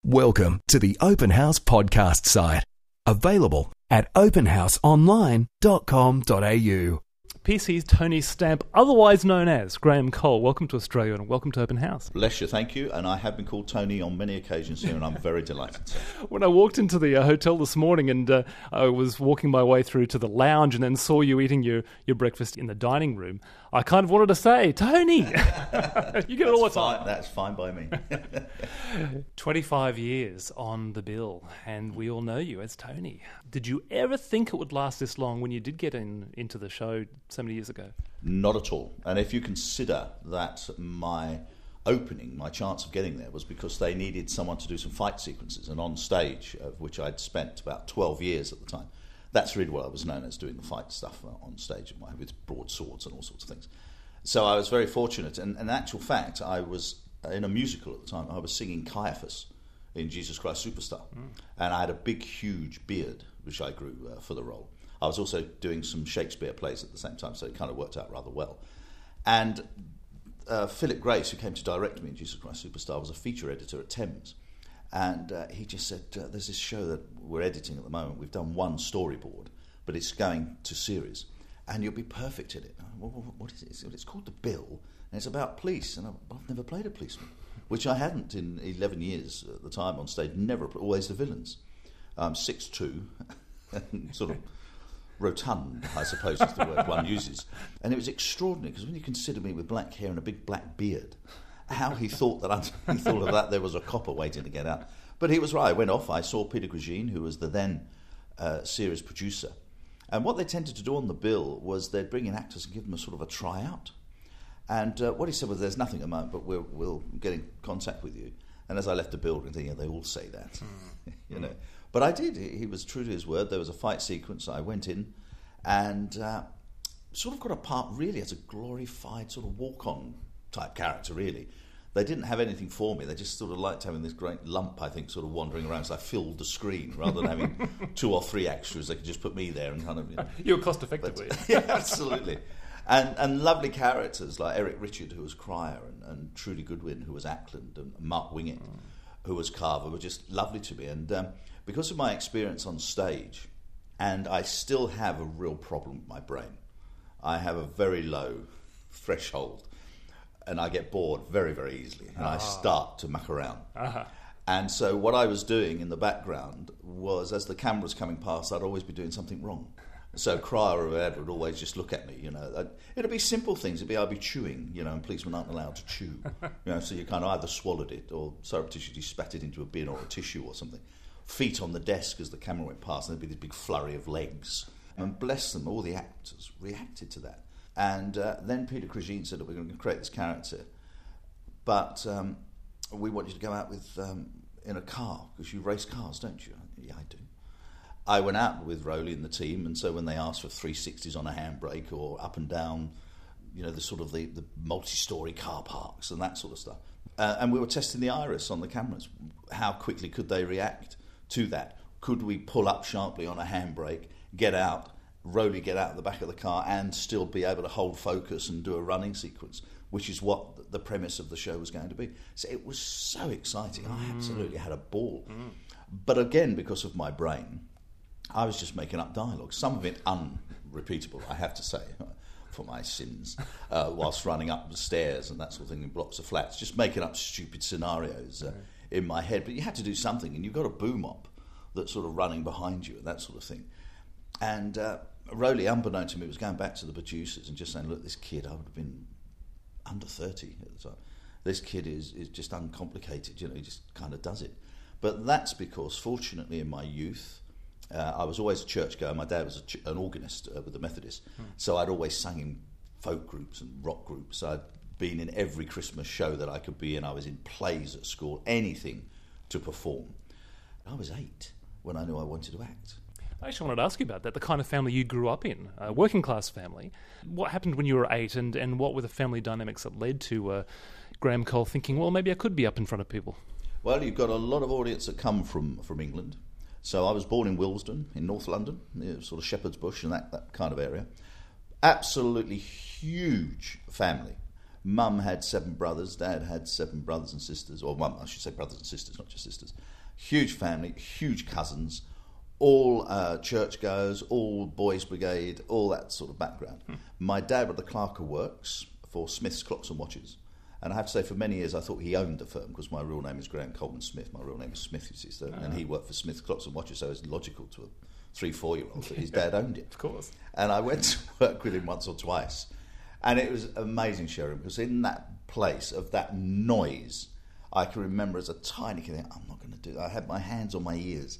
Welcome to the Open House podcast site. Available at openhouseonline.com.au. PC's Tony Stamp, otherwise known as Graham Cole. Welcome to Australia and welcome to Open House. Bless you, thank you. And I have been called Tony on many occasions here, and I'm very delighted. When I walked into the hotel this morning and I was walking my way through to the lounge and then saw you eating your breakfast in the dining room, I kind of wanted to say, Tony! You get it all the time. That's fine by me. 25 years on the bill, and we all know you as Tony. Did you ever think it would last this long when you did get into the show so many years ago? Not at all. And if you consider that my opening, my chance of getting there, was because they needed someone to do some fight sequences, and on stage, of which I'd spent about 12 years at the time, that's really what I was known as, doing the fight stuff on stage with broadswords and all sorts of things. So I was very fortunate, and in actual fact, I was in a musical at the time. I was singing Caiaphas in Jesus Christ Superstar, and I had a big, huge beard, which I grew for the role. I was also doing some Shakespeare plays at the same time, so it kind of worked out rather well. And Philip Grace, who came to direct me in Jesus Christ Superstar, was a feature editor at Thames. And he just said, there's this show that we're editing at the moment. We've done one storyboard, but it's going to series. And you'll be perfect in it. What is it? It's called The Bill, and it's about police. And I've never played a policeman, which I hadn't in 11 years at the time on stage. Never, always the villains. 6'2", sort of rotund, I suppose is the word one uses. And it was extraordinary, because when you consider me with black hair and a big black beard, how he thought that there was a copper waiting to get out. But he was right. I went off. I saw Peter Grigine, who was the then series producer. And what they tended to do on The Bill was they'd bring in actors and give them a sort of a tryout. And what he said was, there's nothing at the moment, but we'll get in contact with you. And as I left the building, thinking, they all say that. you know. But I did. He was true to his word. There was a fight sequence. I went in and sort of got a part really as a glorified sort of walk-on type character, really. They didn't have anything for me. They just sort of liked having this great lump, I think, sort of wandering around. So I filled the screen rather than having 2 or 3 extras. They could just put me there and kind of... You were cost-effective, were you? Yeah, absolutely. And lovely characters like Eric Richard, who was Cryer, and Trudy Goodwin, who was Ackland, and Mark Wingett, who was Carver, were just lovely to me. And because of my experience on stage, and I still have a real problem with my brain. I have a very low threshold, and I get bored very, very easily, and I start to muck around. And so what I was doing in the background was, as the camera was coming past, I'd always be doing something wrong. So Cryer or Ed would always just look at me, you know. It'd be simple things. I'd be chewing, you know, and policemen aren't allowed to chew. You know, so you kind of either swallowed it or surreptitiously spat it into a bin or a tissue or something. Feet on the desk as the camera went past, and there'd be this big flurry of legs. And bless them, all the actors reacted to that. And then Peter Grigine said that we're going to create this character, but we want you to go out with in a car, because you race cars, don't you? Yeah, I do. I went out with Rowley and the team, and so when they asked for 360s on a handbrake or up and down, you know, the sort of the multi-storey car parks and that sort of stuff, and we were testing the iris on the cameras. How quickly could they react to that? Could we pull up sharply on a handbrake, get out, Rowley get out of the back of the car, and still be able to hold focus and do a running sequence, which is what the premise of the show was going to be. So it was so exciting. I absolutely had a ball. But again, because of my brain, I was just making up dialogue, some of it unrepeatable, I have to say, for my sins, whilst running up the stairs and that sort of thing in blocks of flats, just making up stupid scenarios in my head. But you had to do something, and you've got a boom op that's sort of running behind you and that sort of thing. And Rowley, unbeknown to me, was going back to the producers and just saying, look, this kid, I would have been under 30 at the time. This kid is just uncomplicated, you know, he just kind of does it. But that's because, fortunately, in my youth, I was always a churchgoer. My dad was an organist with the Methodists, so I'd always sung in folk groups and rock groups. I'd been in every Christmas show that I could be in. I was in plays at school, anything to perform. I was 8 when I knew I wanted to act. I actually wanted to ask you about that, the kind of family you grew up in, a working class family. What happened when you were 8, and what were the family dynamics that led to Graham Cole thinking, well, maybe I could be up in front of people? Well, you've got a lot of audience that come from England. So I was born in Willesden, in North London, near sort of Shepherd's Bush and that kind of area. Absolutely huge family. Mum had 7 brothers, Dad had 7 brothers and sisters, or Mum, I should say brothers and sisters, not just sisters. huge family, huge cousins, all churchgoers, all boys' brigade, all that sort of background. My dad was the clerk of works for Smith's Clocks and Watches. And I have to say, for many years, I thought he owned the firm because my real name is Graham Coleman Smith. My real name is Smith, you see. So, and he worked for Smith's Clocks and Watches, so it's logical to a 3-4-year-old that his dad owned it. Of course. And I went to work with him once or twice. And it was amazing, Sharon, because in that place of that noise, I can remember as a tiny kid, I'm not going to do that. I had my hands on my ears.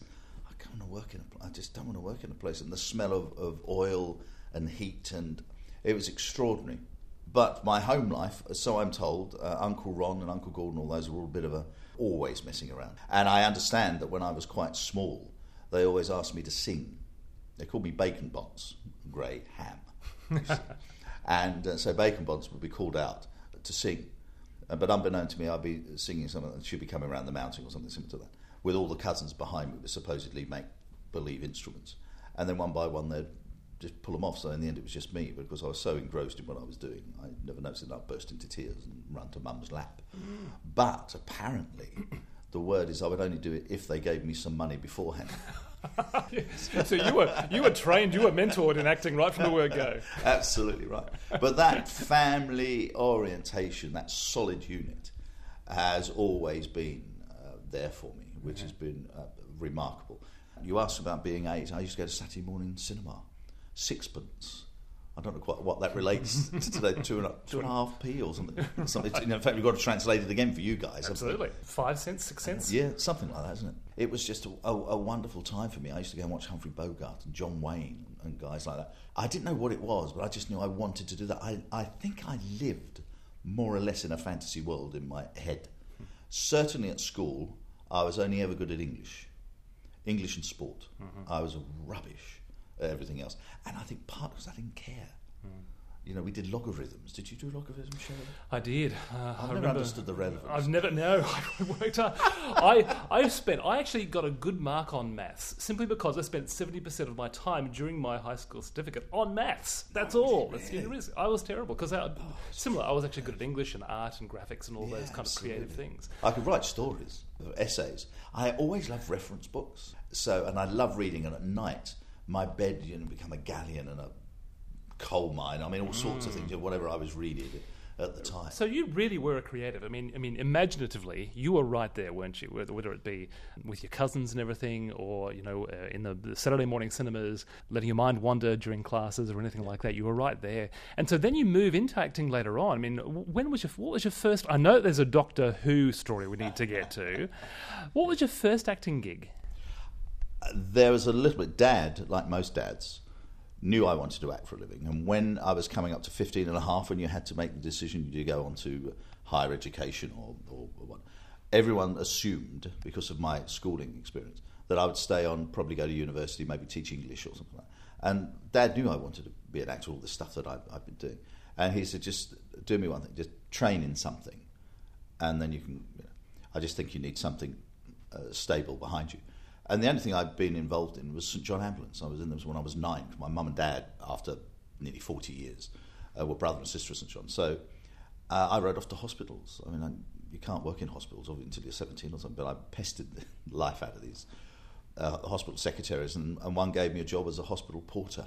I just don't want to work in a place. And the smell of oil and heat, and it was extraordinary. But my home life, so I'm told, Uncle Ron and Uncle Gordon, all those were all a bit of always messing around. And I understand that when I was quite small, they always asked me to sing. They called me Bacon Bonds, Grey Ham. And so Bacon Bonds would be called out to sing. But unbeknown to me, I'd be singing something that should be coming around the mountain or something similar to that, with all the cousins behind me with supposedly make-believe instruments. And then one by one, they'd just pull them off. So in the end, it was just me, because I was so engrossed in what I was doing, I never noticed it. I'd burst into tears and run to Mum's lap. But apparently, the word is I would only do it if they gave me some money beforehand. Yes. So you were trained, you were mentored in acting right from the word go. Absolutely right. But that family orientation, that solid unit, has always been there for me, which has been remarkable. You asked about being 8. I used to go to Saturday morning cinema. 6pence. I don't know quite what that relates to today, 2.5p or something. In fact, we've got to translate it again for you guys. Absolutely. 5 cents, 6 cents? Yeah, something like that, isn't it? It was just a wonderful time for me. I used to go and watch Humphrey Bogart and John Wayne and guys like that. I didn't know what it was, but I just knew I wanted to do that. I think I lived more or less in a fantasy world in my head. Certainly at school, I was only ever good at English and sport. I was rubbish at everything else. And I think part because I didn't care. You know, we did logarithms. Did you do logarithms, Sharon? I did. I never understood the relevance. I've never, no. I worked hard. I actually got a good mark on maths simply because I spent 70% of my time during my high school certificate on maths. That's all. Really? I was terrible because I was actually good at English and art and graphics and all those kind of creative things. I could write stories, essays. I always loved reference books. And I love reading. And at night, my bed, become a galleon and a coal mine. I mean, all sorts of things, whatever I was reading at the time. So you really were a creative. I mean, imaginatively, you were right there, weren't you? Whether it be with your cousins and everything, or in the Saturday morning cinemas, letting your mind wander during classes or anything like that. You were right there. And so then you move into acting later on. I mean, what was your first? I know there's a Doctor Who story we need to get to. What was your first acting gig? There was a little bit. Dad, like most dads, knew I wanted to act for a living. And when I was coming up to 15 and a half, when you had to make the decision, do you go on to higher education or what, everyone assumed, because of my schooling experience, that I would stay on, probably go to university, maybe teach English or something like that. And Dad knew I wanted to be an actor, all this stuff that I've been doing. And he said, just do me one thing, just train in something. And then you can, I just think you need something stable behind you. And the only thing I'd been involved in was St John Ambulance. I was in them when I was 9. My mum and dad, after nearly 40 years, were brother and sister at St John. So I rode off to hospitals. I mean, you can't work in hospitals until you're 17 or something, but I pestered the life out of these hospital secretaries, and one gave me a job as a hospital porter.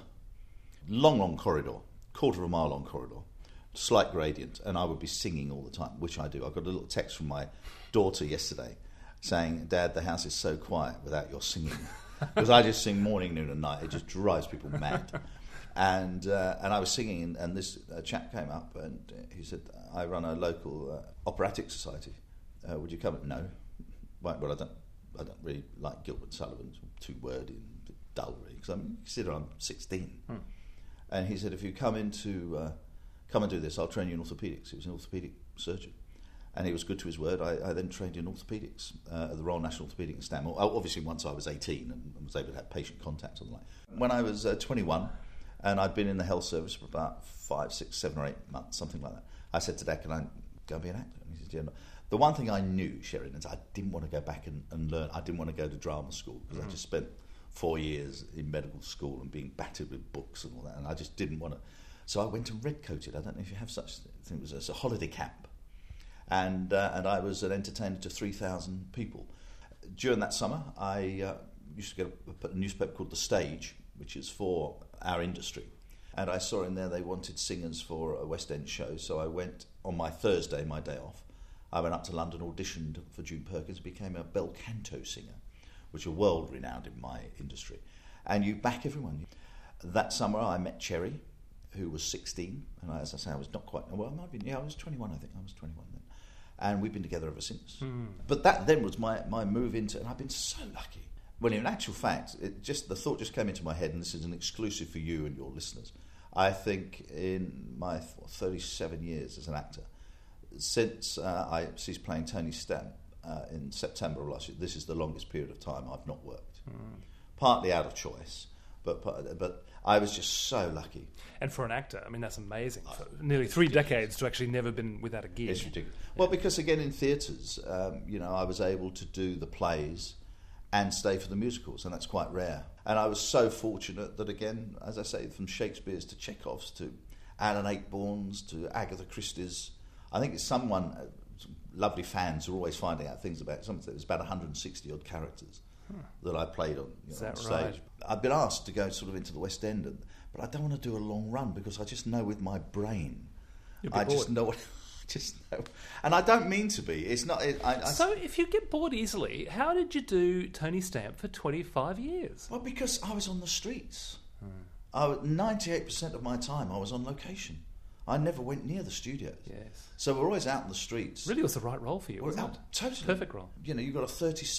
Long corridor, quarter of a mile long corridor, slight gradient, and I would be singing all the time, which I do. I got a little text from my daughter yesterday saying, "Dad, the house is so quiet without your singing." Because I just sing morning, noon and night. It just drives people mad. And I was singing, and this chap came up, and he said, "I run a local operatic society. Would you come?" No. Well, I don't really like Gilbert Sullivan's, too wordy and dull, really, because consider I'm 16. And he said, "If you come and do this, I'll train you in orthopaedics." He was an orthopaedic surgeon. And he was good to his word. I then trained in orthopaedics at the Royal National Orthopaedic in Stanmore. Obviously, once I was 18 and was able to have patient contact and the like. When I was 21, and I'd been in the health service for about 5, 6, 7 or 8 months, something like that, I said to Dad, "Can I go and be an actor?" And he said, "Yeah." No. The one thing I knew, Sheridan, is I didn't want to go back and learn. I didn't want to go to drama school, because I just spent 4 years in medical school and being battered with books and all that, and I just didn't want to. So I went and redcoated. I don't know if you have such thing. It was a holiday camp. And I was an entertainer to 3,000 people. during that summer, I used to get a newspaper called The Stage, which is for our industry. And I saw in there they wanted singers for a West End show, so I went on my Thursday, my day off. I went up to London, auditioned for June Perkins, became a bel canto singer, which are world renowned in my industry. And you back everyone. That summer I met Cherry, who was 16, and as I say, I was not quite, well, I might have been, I was 21, I think. I was 21 then. And we've been together ever since. But that then was my move into, and I've been so lucky. Well, in actual fact, the thought just came into my head, and this is an exclusive for you and your listeners. I think in my 37 years as an actor, since I ceased playing Tony Stamp in September of last year, this is the longest period of time I've not worked. Partly out of choice, but I was just so lucky. And for an actor, I mean, that's amazing. For nearly 3 decades to actually never been without a gig. It's ridiculous. Well, because again, in theatres, I was able to do the plays and stay for the musicals, and that's quite rare. And I was so fortunate that, again, as I say, from Shakespeare's to Chekhov's to Alan Ayckbourn's to Agatha Christie's, I think it's someone, lovely fans are always finding out things about something. There's about 160 odd characters that I played on, on stage. Right? I've been asked to go sort of into the West End, but I don't want to do a long run because I just know with my brain, just know. And I don't mean to be. It's not. So, if you get bored easily, how did you do Tony Stamp for 25 years? Well, because I was on the streets. 98% of my time I was on location. I never went near the studios. Yes. So we're always out in the streets. Really was the right role for you, wasn't it? Totally. Perfect role. You've got a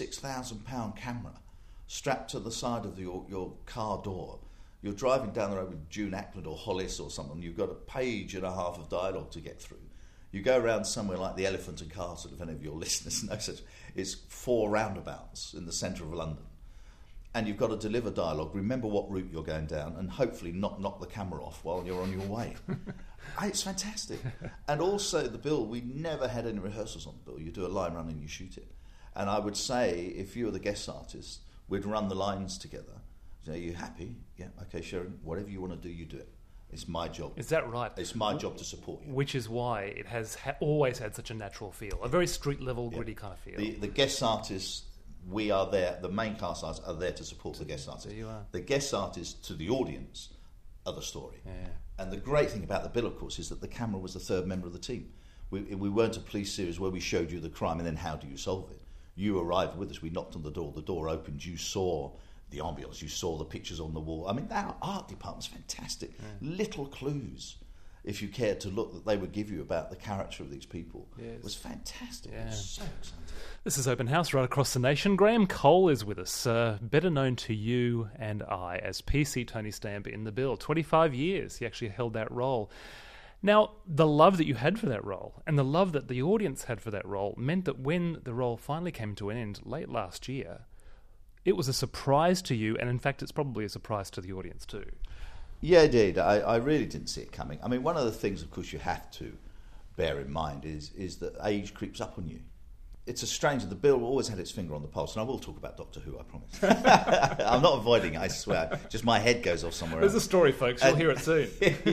£36,000 camera strapped to the side of your car door. You're driving down the road with June Ackland or Hollis or someone. You've got a page and a half of dialogue to get through. You go around somewhere like the Elephant and Castle, if any of your listeners know such. It's 4 roundabouts in the centre of London. And you've got to deliver dialogue, remember what route you're going down, and hopefully not knock the camera off while you're on your way. It's fantastic. And also the bill, we never had any rehearsals on the bill. You do a line run and you shoot it. And I would say, if you were the guest artist, we'd run the lines together. Are you happy? Yeah, okay, Sharon, whatever you want to do, you do it. It's my job. Is that right? It's my job to support you. Which is why it has always had such a natural feel, a very street-level, gritty kind of feel. The guest artists, we are there, the main cast artists are there to support the guest artists. There you are. The guest artists to the audience are the story. Yeah. And the great thing about the bill, of course, is that the camera was the third member of the team. We weren't a police series where we showed you the crime and then how do you solve it. You arrived with us, we knocked on the door opened, you saw the ambience, you saw the pictures on the wall. I mean, our art department's fantastic. Little clues, if you cared to look, that they would give you about the character of these people. It was fantastic. It was so exciting. This is Open House right across the nation. Graham Cole is with us, better known to you and I as PC Tony Stamp in The Bill. 25 years he actually held that role. Now, the love that you had for that role and the love that the audience had for that role meant that when the role finally came to an end late last year, it was a surprise to you, and in fact it's probably a surprise to the audience too. Yeah, indeed. I really didn't see it coming. I mean, one of the things, of course, you have to bear in mind is that age creeps up on you. It's a strange... The bill always had its finger on the pulse, and I will talk about Doctor Who, I promise. I'm not avoiding it, I swear. Just my head goes off somewhere else. There's a story, folks. You'll hear it soon.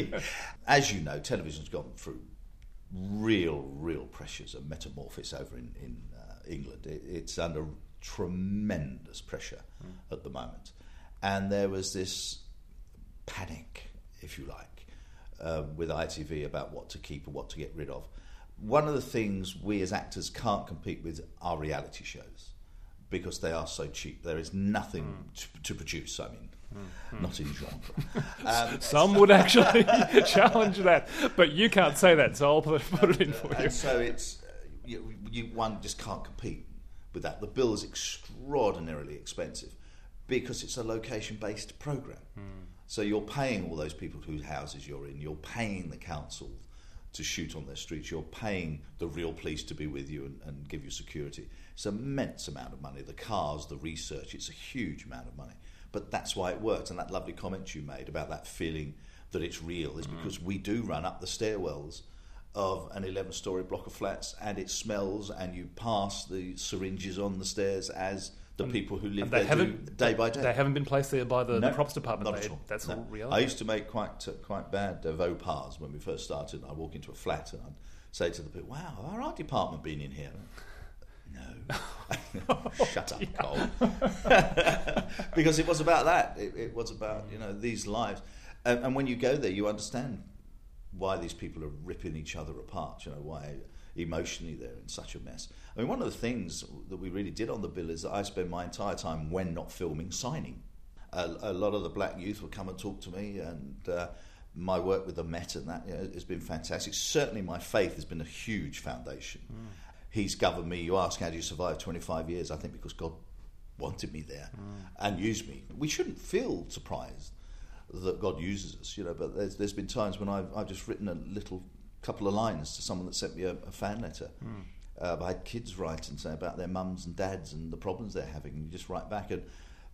As you know, television's gone through real pressures and metamorphosis over in England. It's under tremendous pressure at the moment. And there was this panic, if you like, with ITV about what to keep and what to get rid of. One of the things we as actors can't compete with are reality shows because they are so cheap. There is nothing to produce, I mean, not in genre. Some would actually challenge that, but you can't say that, so I'll put it in for you. And so it's one just can't compete with that. The bill is extraordinarily expensive because it's a location-based programme. So you're paying all those people whose houses you're in, you're paying the council to shoot on their streets, you're paying the real police to be with you and give you security. It's an immense amount of money. The cars, the research, it's a huge amount of money. But that's why it works. And that lovely comment you made about that feeling that it's real is because we do run up the stairwells of an 11-storey block of flats and it smells and you pass the syringes on the stairs as the people who live there do day by day. They haven't been placed there by the props department. Not at all. That's all real. I used to make quite bad faux pas when we first started. I'd walk into a flat and I'd say to the people, "Wow, our art department been in here?" No. Shut up, Cole. Because it was about that. It was about, these lives. And when you go there, you understand why these people are ripping each other apart, why emotionally they're in such a mess. I mean, one of the things that we really did on the bill is that I spend my entire time, when not filming, signing. A lot of the black youth will come and talk to me, and my work with the Met and that has been fantastic. Certainly my faith has been a huge foundation. He's governed me. You ask, how do you survive 25 years? I think because God wanted me there and used me. We shouldn't feel surprised that God uses us, but there's been times when I've just written a little couple of lines to someone that sent me a fan letter. I had kids write and say about their mums and dads and the problems they're having, and you just write back. And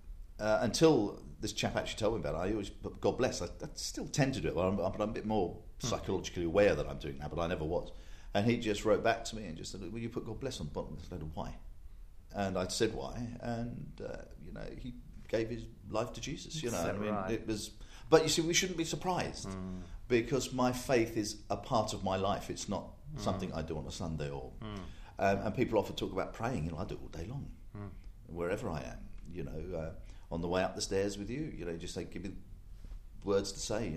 until this chap actually told me about it, I always, God bless, I still tend to do it, but I'm a bit more psychologically aware that I'm doing that, but I never was. And he just wrote back to me and just said, will you put God bless on the bottom of this letter? Why? And I said why, and he gave his life to Jesus. Right. It was. But you see, we shouldn't be surprised because my faith is a part of my life. It's not something I do on a Sunday or. And people often talk about praying. I do it all day long, wherever I am. On the way up the stairs with you, just say, give me words to say.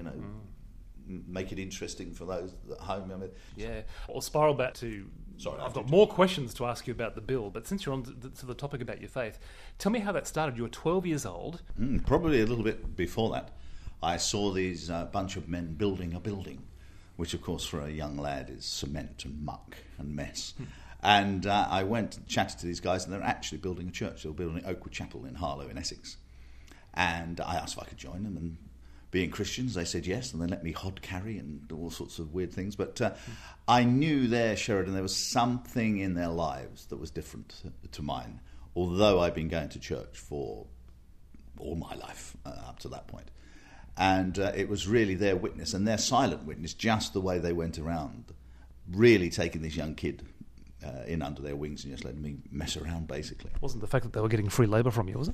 Make it interesting for those at home. Yeah. I'll spiral back to... Sorry, I've got more questions to ask you about the bill, but since you're on to the topic about your faith, tell me how that started. You were 12 years old. Probably a little bit before that. I saw these bunch of men building a building, which, of course, for a young lad is cement and muck and mess. And I went and chatted to these guys, and they're actually building a church. They were building Oakwood Chapel in Harlow in Essex. And I asked if I could join them, and being Christians, they said yes, and they let me hod carry and do all sorts of weird things. But I knew there, Sheridan, there was something in their lives that was different to mine, although I'd been going to church for all my life up to that point. And it was really their witness, and their silent witness, just the way they went around, really taking this young kid in under their wings and just letting me mess around, basically. It wasn't the fact that they were getting free labour from you, was it?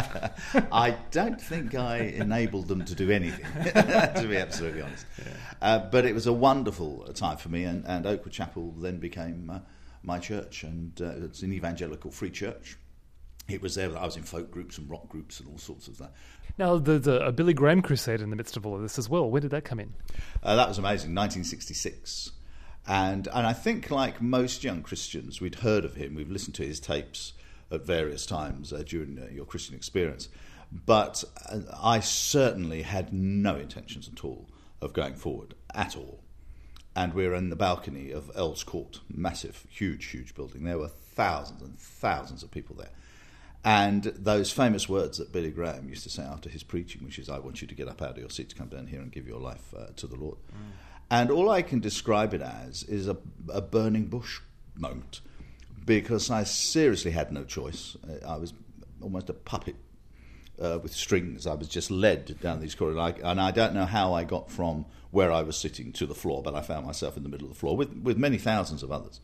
I don't think I enabled them to do anything, to be absolutely honest. Yeah. But it was a wonderful time for me, and Oakwood Chapel then became my church, and it's an evangelical free church. It was there that I was in folk groups and rock groups and all sorts of that. Now, there's a Billy Graham crusade in the midst of all of this as well. Where did that come in? That was amazing, 1966. And I think, like most young Christians, we'd heard of him. We've listened to his tapes at various times during your Christian experience. But I certainly had no intentions at all of going forward, at all. And we were in the balcony of Earl's Court, massive, huge building. There were thousands and thousands of people there. And those famous words that Billy Graham used to say after his preaching, which is, I want you to get up out of your seat to come down here and give your life to the Lord. And all I can describe it as is a burning bush moment, because I seriously had no choice. I was almost a puppet with strings. I was just led down these corridors, and I don't know how I got from where I was sitting to the floor, but I found myself in the middle of the floor with many thousands of others,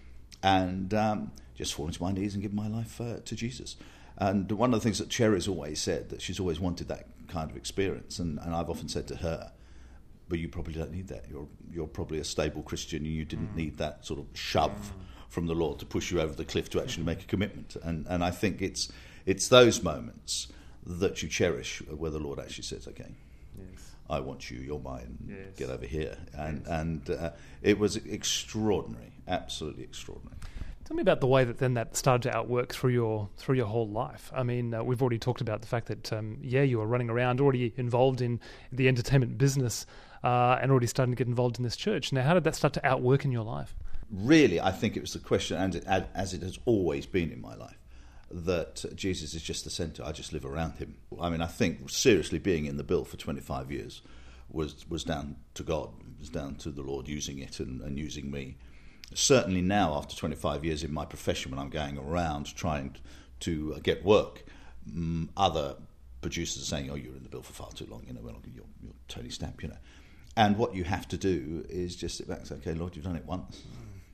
and just falling to my knees and giving my life to Jesus. And one of the things that Cherry's always said, that she's always wanted that kind of experience, and I've often said to her, but you probably don't need that. You're probably a stable Christian, and you didn't need that sort of shove from the Lord to push you over the cliff to actually make a commitment. And I think it's those moments that you cherish, where the Lord actually says, okay, yes, I want you, you're mine, yes, get over here. And it was extraordinary, absolutely extraordinary. Tell me about the way that started to outwork through your whole life. I mean, we've already talked about the fact that, you were running around, already involved in the entertainment business, and already starting to get involved in this church. Now, how did that start to outwork in your life? Really, I think it was the question, and as it has always been in my life, that Jesus is just the centre. I just live around him. I mean, I think seriously being in the bill for 25 years was down to God. It was down to the Lord using it and using me. Certainly now, after 25 years in my profession, when I'm going around trying to get work, other producers are saying, "Oh, you're in the bill for far too long. You're Tony Stamp, And what you have to do is just sit back and say, "Okay, Lord, you've done it once.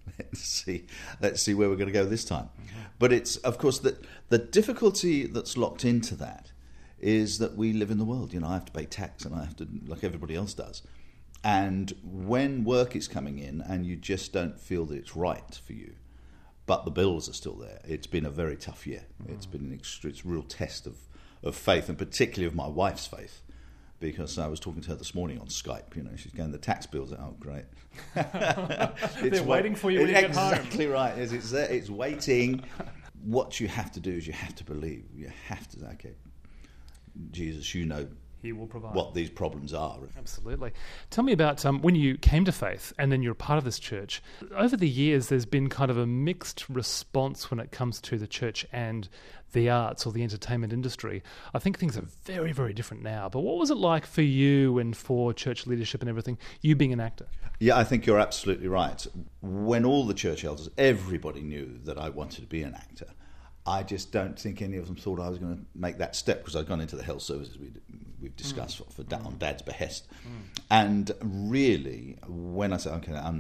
Let's see where we're going to go this time." But it's, of course, that the difficulty that's locked into that is that we live in the world. I have to pay tax, and I have to, like everybody else does. And when work is coming in and you just don't feel that it's right for you, but the bills are still there. It's been a very tough year. It's been it's a real test of faith, and particularly of my wife's faith, because I was talking to her this morning on Skype. She's going, the tax bills are, oh, great. They're waiting for you when you get home. Exactly right. It's there, it's waiting. What you have to do is you have to believe. You have to, okay, Jesus, He will provide what these problems are. Absolutely. Tell me about when you came to faith and then you're a part of this church. Over the years, there's been kind of a mixed response when it comes to the church and the arts or the entertainment industry. I think things are very, very different now. But what was it like for you and for church leadership and everything, you being an actor? Yeah, I think you're absolutely right. When all the church elders, everybody knew that I wanted to be an actor. I just don't think any of them thought I was going to make that step, because I'd gone into the health services we've discussed on Dad's behest. And really, when I said, okay, I'm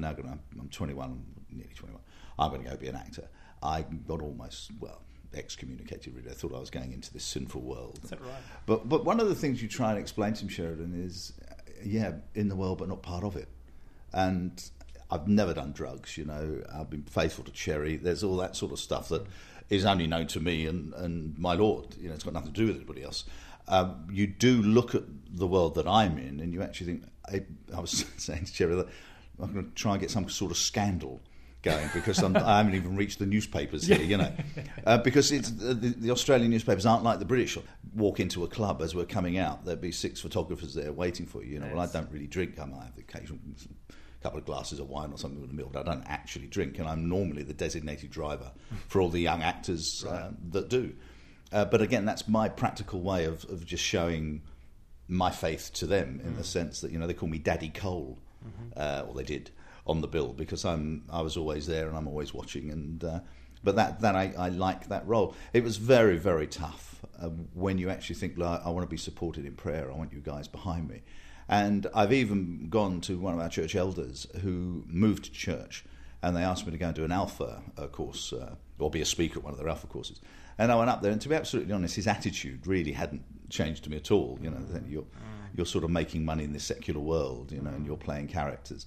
21, nearly 21, I'm going to go be an actor, I got almost, excommunicated, really. I thought I was going into this sinful world. Is that right? But one of the things you try and explain to him, Sheridan, is, in the world, but not part of it. And I've never done drugs, I've been faithful to Cherry. There's all that sort of stuff that is only known to me and my Lord. It's got nothing to do with anybody else. You do look at the world that I'm in, and you actually think, I was saying to Cherry that I'm going to try and get some sort of scandal going, because I haven't even reached the newspapers here, because it's, the Australian newspapers aren't like the British. Walk into a club as we're coming out, there'd be 6 photographers there waiting for you. Well, I don't really drink. I might have the occasional couple of glasses of wine or something with a meal, but I don't actually drink, and I'm normally the designated driver for all the young actors that do. But again, that's my practical way of just showing my faith to them, in the sense that they call me Daddy Cole, or they did on the bill, because I was always there and I'm always watching, and but that I like that role. It was very, very tough when you actually think, I want to be supported in prayer. I want you guys behind me. And I've even gone to one of our church elders who moved to church, and they asked me to go and do an Alpha course, or be a speaker at one of their Alpha courses. And I went up there, and to be absolutely honest, his attitude really hadn't changed to me at all. You're sort of making money in this secular world, and you're playing characters.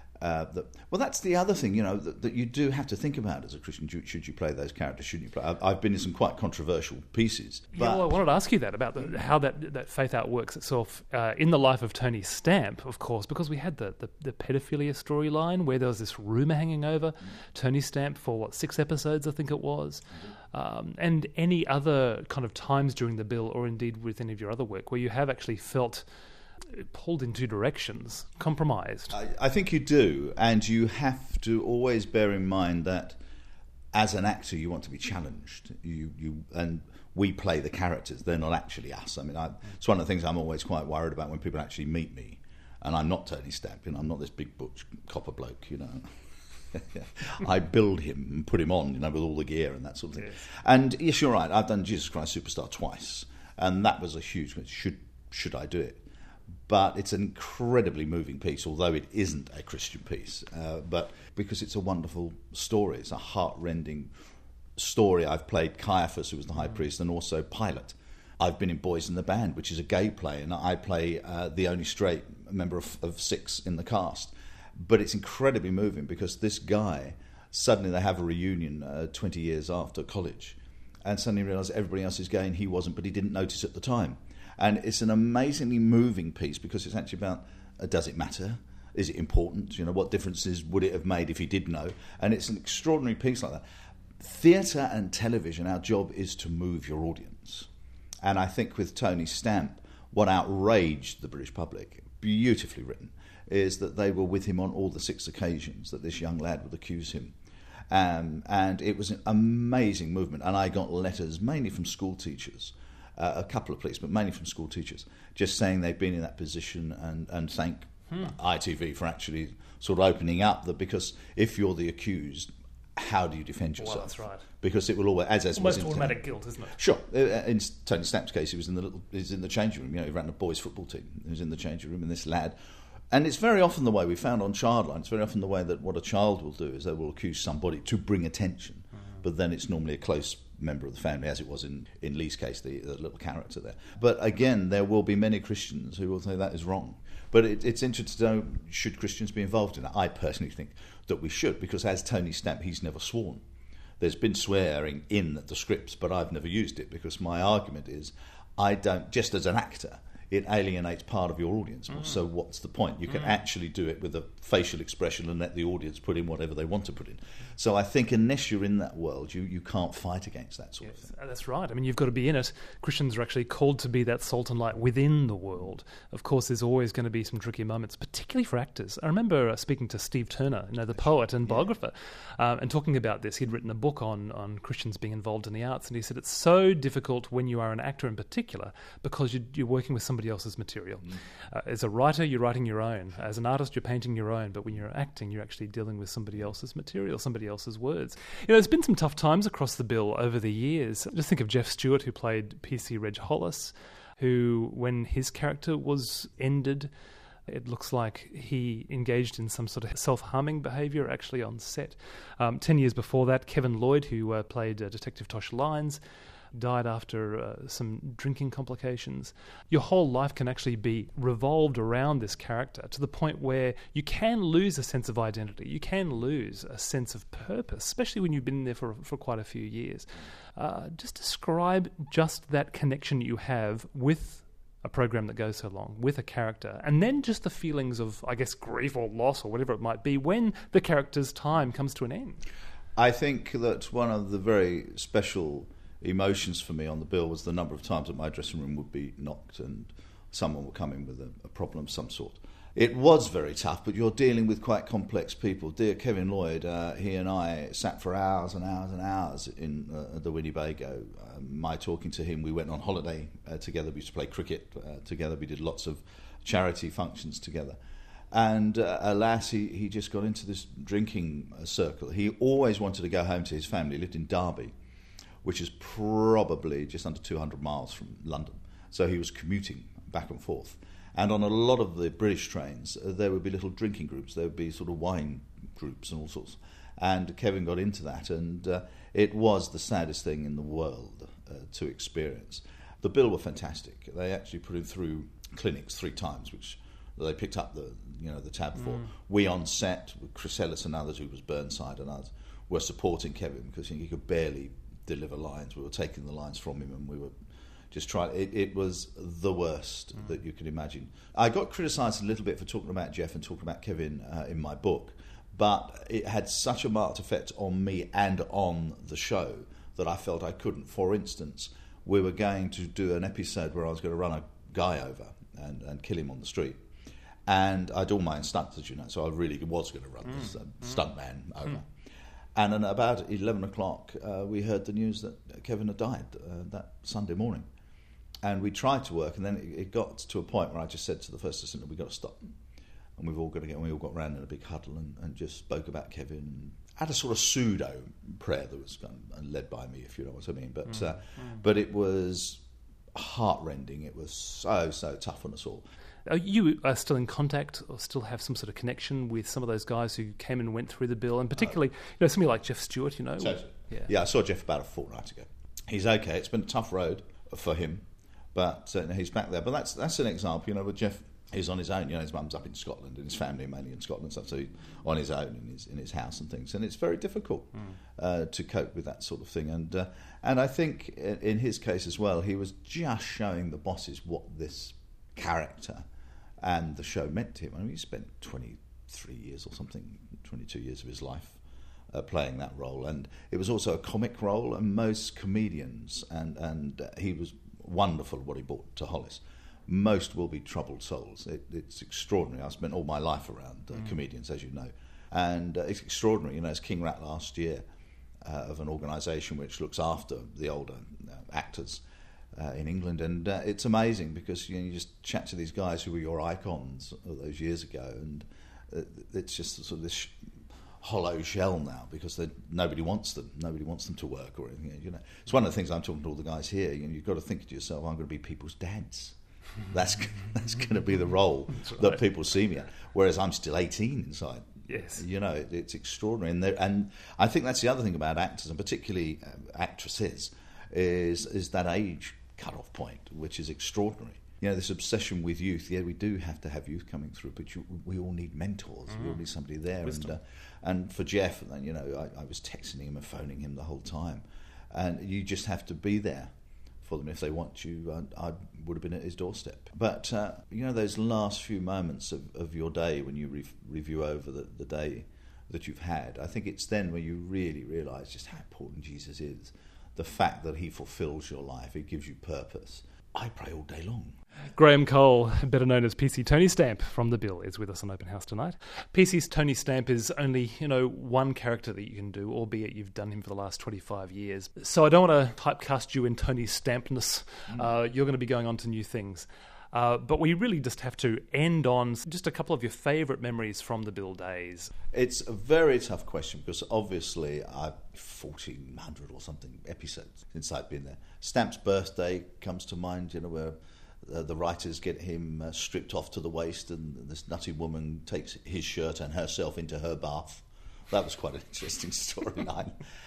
That's the other thing, that you do have to think about as a Christian. Should you play those characters? Shouldn't you play? I've been in some quite controversial pieces. But I wanted to ask you that about how that faith out works itself in the life of Tony Stamp, of course, because we had the pedophilia storyline where there was this rumour hanging over Tony Stamp for 6 episodes, I think it was, and any other kind of times during the bill, or indeed with any of your other work, where you have actually felt pulled in 2 directions, compromised. I think you do, and you have to always bear in mind that as an actor you want to be challenged. And we play the characters; they're not actually us. It's one of the things I'm always quite worried about when people actually meet me, and I'm not Tony Stamp. I'm not this big butch copper bloke. I build him and put him on, with all the gear and that sort of thing. Yes. And yes, you're right. I've done Jesus Christ Superstar twice, and that was a huge. Should I do it? But it's an incredibly moving piece, although it isn't a Christian piece. But because it's a wonderful story, it's a heart-rending story. I've played Caiaphas, who was the high priest, and also Pilate. I've been in Boys in the Band, which is a gay play, and I play the only straight member of 6 in the cast. But it's incredibly moving, because this guy, suddenly they have a reunion 20 years after college, and suddenly realises everybody else is gay and he wasn't, but he didn't notice at the time. And it's an amazingly moving piece, because it's actually about, does it matter? Is it important? What differences would it have made if he did know? And it's an extraordinary piece like that. Theatre and television, our job is to move your audience. And I think with Tony Stamp, what outraged the British public, beautifully written, is that they were with him on all the 6 occasions that this young lad would accuse him. And it was an amazing movement. And I got letters, mainly from school teachers, a couple of police, but mainly from school teachers, just saying they've been in that position, and thank ITV for actually sort of opening up that, because if you're the accused, how do you defend yourself? Well, that's right. Because it will always, as almost was automatic guilt, isn't it? Sure. In Tony Stamp's case, he was in the changing room. He ran a boys' football team. He was in the changing room, and this lad. And it's very often the way we found on Childline. It's very often the way that what a child will do is they will accuse somebody to bring attention, but then it's normally a close member of the family, as it was in Lee's case, the little character there. But again, there will be many Christians who will say that is wrong. But it's interesting to know, should Christians be involved in that? I personally think that we should, because as Tony Stamp, he's never sworn. There's been swearing in the scripts, but I've never used it because my argument is I don't, just as an actor, it alienates part of your audience. So what's the point? You can actually do it with a facial expression and let the audience put in whatever they want to put in. So I think unless you're in that world, you can't fight against that sort of thing. That's right. I mean, you've got to be in it. Christians are actually called to be that salt and light within the world. Of course, there's always going to be some tricky moments, particularly for actors. I remember speaking to Steve Turner, the poet and biographer, and talking about this. He'd written a book on Christians being involved in the arts, and he said it's so difficult when you are an actor in particular because you're working with somebody else's material. As a writer, you're writing your own. As an artist, you're painting your own. But when you're acting, you're actually dealing with somebody else's material, somebody else's words. There's been some tough times across the bill over the years. Just think of Jeff Stewart, who played PC Reg Hollis, who, when his character was ended, it looks like he engaged in some sort of self-harming behaviour actually on set. 10 years before that, Kevin Lloyd, who played Detective Tosh Lyons, died after some drinking complications. Your whole life can actually be revolved around this character to the point where you can lose a sense of identity. You can lose a sense of purpose, especially when you've been there for quite a few years. Just describe just that connection you have with a program that goes so long, with a character, and then just the feelings of, I guess, grief or loss or whatever it might be when the character's time comes to an end. I think that one of the very special emotions for me on the bill was the number of times that my dressing room would be knocked and someone would come in with a problem of some sort. It was very tough, but you're dealing with quite complex people. Dear Kevin Lloyd, he and I sat for hours and hours and hours in the Winnebago. My talking to him, we went on holiday together. We used to play cricket together. We did lots of charity functions together. And alas, he just got into this drinking circle. He always wanted to go home to his family. He lived in Derby, which is probably just under 200 miles from London. So he was commuting back and forth. And on a lot of the British trains, there would be little drinking groups. There would be sort of wine groups and all sorts. And Kevin got into that, and it was the saddest thing in the world to experience. The Bill were fantastic. They actually put him through clinics 3 times, which they picked up the tab for. We on set, with Chris Ellis and others, who was Burnside and others, were supporting Kevin because he could barely deliver lines. We were taking the lines from him, and we were just trying. It was the worst that you could imagine. I got criticised a little bit for talking about Jeff and talking about Kevin in my book, but it had such a marked effect on me and on the show that I felt I couldn't. For instance, we were going to do an episode where I was going to run a guy over and kill him on the street. And I'd all my own stunts, as you know, so I really was going to run this stuntman over. And at about 11 o'clock, we heard the news that Kevin had died that Sunday morning. And we tried to work, and then it got to a point where I just said to the first assistant, we've got to stop. And we all got round in a big huddle and just spoke about Kevin. And had a sort of pseudo prayer that was led by me, if you know what I mean. But it was heartrending. It was so tough on us all. You are still in contact or still have some sort of connection with some of those guys who came and went through the bill, and particularly somebody like Jeff Stewart, Totally. Yeah, I saw Jeff about a fortnight ago. He's okay. It's been a tough road for him, but he's back there. But that's an example, with Jeff. He's on his own. His mum's up in Scotland, and his family mainly in Scotland, stuff. So he's on his own in his house and things, and it's very difficult to cope with that sort of thing. And I think in his case as well, he was just showing the bosses what this character and the show meant to him. I mean, he spent 23 years or something, 22 years of his life playing that role, and it was also a comic role. And most comedians, and he was wonderful at what he brought to Hollis. Most will be troubled souls. It's extraordinary. I spent all my life around comedians, as you know, and it's extraordinary. As King Rat last year of an organisation which looks after the older actors in England, and it's amazing because you just chat to these guys who were your icons of those years ago, and it's just sort of this hollow shell now because nobody wants them. Nobody wants them to work or anything. It's one of the things I'm talking to all the guys here. You've got to think to yourself, I'm going to be people's dads. That's going to be the role that people see me at. Whereas I'm still 18 inside. Yes. It's extraordinary. And I think that's the other thing about actors, and particularly actresses, is that age cut-off point, which is extraordinary. this obsession with youth. Yeah, we do have to have youth coming through, but we all need mentors. We all need somebody there. And for Jeff, I was texting him and phoning him the whole time. And you just have to be there for them. If they want you, I would have been at his doorstep. But, those last few moments of your day when you review over the day that you've had, I think it's then where you really realise just how important Jesus is. The fact that he fulfills your life, it gives you purpose. I pray all day long. Graham Cole, better known as PC Tony Stamp from The Bill, is with us on Open House tonight. PC's Tony Stamp is only, one character that you can do, albeit you've done him for the last 25 years. So I don't want to typecast you in Tony Stampness. You're going to be going on to new things. But we really just have to end on just a couple of your favourite memories from the Bill days. It's a very tough question because obviously I've 1,400 or something episodes since I've been there. Stamp's birthday comes to mind, where the writers get him stripped off to the waist and this nutty woman takes his shirt and herself into her bath. That was quite an interesting storyline.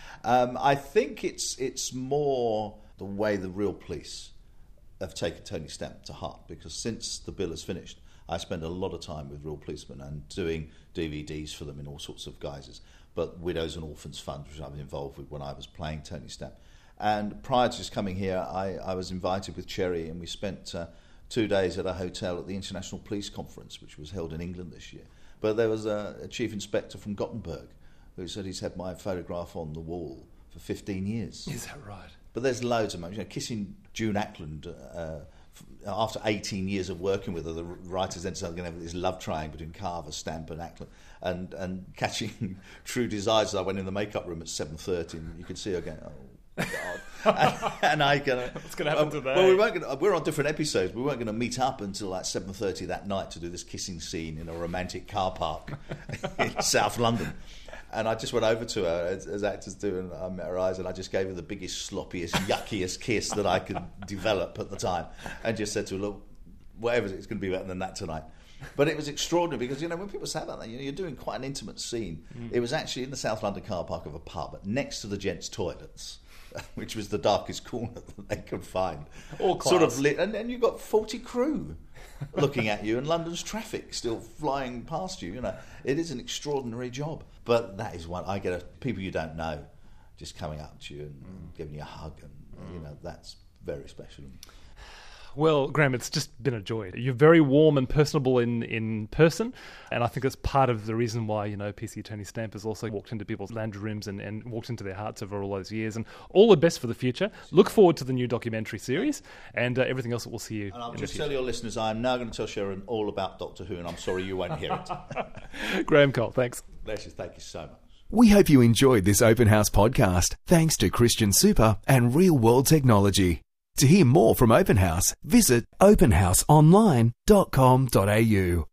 I think it's more the way the real police have taken Tony Stamp to heart, because since The Bill has finished, I spend a lot of time with real policemen and doing DVDs for them in all sorts of guises. But Widows and Orphans Fund, which I was involved with when I was playing Tony Stamp. And prior to just coming here, I was invited with Cherry, and we spent 2 days at a hotel at the International Police Conference, which was held in England this year. But there was a chief inspector from Gothenburg who said he's had my photograph on the wall for 15 years. Is that right? But there's loads of moments. Kissing June Ackland after 18 years of working with her, the writers then started going to have this love triangle between Carver, Stamp and Ackland, and catching True Desires. I went in the makeup room at 7:30 and you could see her going, oh, God. and I go, what's going to happen today? Well, we're on different episodes. We weren't going to meet up until like 7:30 that night to do this kissing scene in a romantic car park in South London. And I just went over to her, as actors do, and I met her eyes, and I just gave her the biggest, sloppiest, yuckiest kiss that I could develop at the time, and just said to her, look, whatever, it's going to be better than that tonight. But it was extraordinary because, when people say about that, you're doing quite an intimate scene. It was actually in the South London car park of a pub next to the gents' toilets, which was the darkest corner that they could find. All class. Sort of lit, and you've got 40 crew looking at you, and London's traffic still flying past you. It is an extraordinary job. But that is one I get people you don't know just coming up to you and giving you a hug, and that's very special. Well, Graham, it's just been a joy. You're very warm and personable in person, and I think that's part of the reason why, PC Tony Stamp has also walked into people's lounge rooms and walked into their hearts over all those years. And all the best for the future. Look forward to the new documentary series and everything else that we'll see you And I'll just tell your listeners, I'm now going to tell Sharon all about Doctor Who, and I'm sorry you won't hear it. Graham Cole, thanks. Bless you, thank you so much. We hope you enjoyed this Open House podcast, thanks to Christian Super and Real World Technology. To hear more from Open House, visit openhouseonline.com.au.